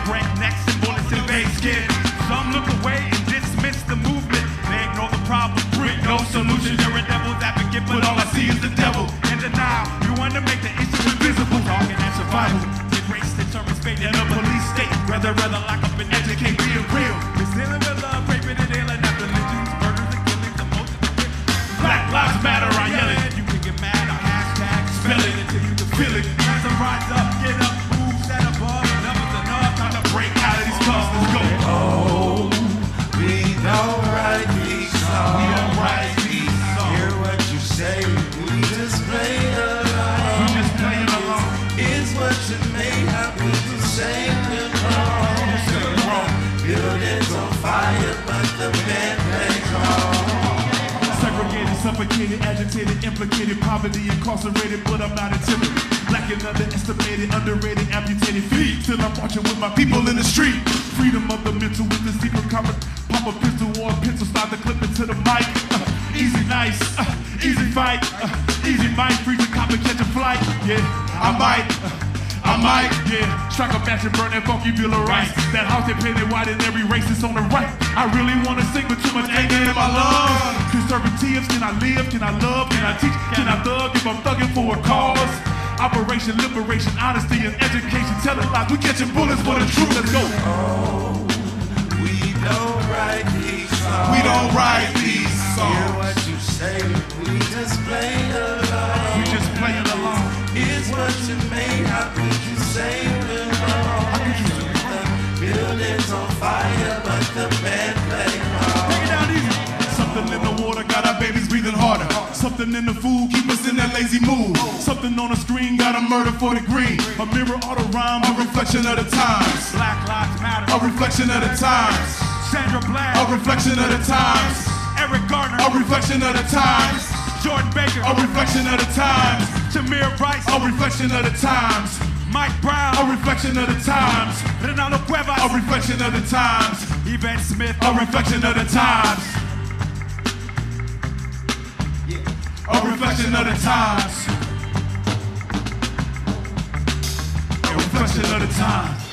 breaknecks and bullets in beige skin. Some look away and dismiss the movement. They ignore the problem, bring no solution. You're a devil's advocate, but all I see is the devil. In denial, you want to make the issue invisible. Talking at survival, the race determines fate in a police state. Rather lock up and educate, being real. It's dealing with love, raping and alien, not religions, murders and killings, emotions and fear. Black Lives Matter, I yell it. You can get mad or hashtag, spell it until you can feel it. As I rise up, get up, move, set above. Enough is enough, time to break out of these cuffs. Let's go. Oh, we don't write these songs. We don't write these songs. Hear what you say, we just play along. We just playing along. Is what you made happen to say it wrong. Buildings on fire, but the band plays wrong. Segregated, suffocated, agitated, implicated, poverty, incarcerated, but I'm not intimidated. Lacking, underestimated, underrated, amputated feet. Still I'm marching with my people in the street. Freedom of the mental with the secret cover. Pop a pistol or a pencil, slide the clip into the mic. Easy nice, easy fight, easy mic, freeze a cop and catch a flight. Yeah, I might, yeah. Strike a match and burn that funky bill of rice. That house they painted white and every racist on the right. I really wanna sing but too much anger in my lungs. Conservatives, can I live, can I love, can I teach, can I thug if I'm thugging for a cause? Operation Liberation, honesty and education. Telling lies, we catching bullets for the truth, let's go. Oh, we don't write these songs. We don't write these songs. Hear what you say, we just play along. We just playing along. Is what you made, how could you say it wrong? The building's on fire, but the band play wrong. Take it down easy. Something in the water got our babies breathing harder. Something in the food keep us in that lazy mood. Something on the screen got a murder for the green. A mirror auto rhyme, a reflection of the times. Black Lives Matter, a reflection of the times. Sandra Bland, a reflection of the times. Eric Garner, a reflection of the times. Jordan Baker, a reflection of the times. Tamir Rice, a reflection of the times. Mike Brown, a reflection of the times. Ronaldo Cuevas, a reflection of the times. Yvette Smith, a reflection of the times. A reflection of the times. A reflection of the times.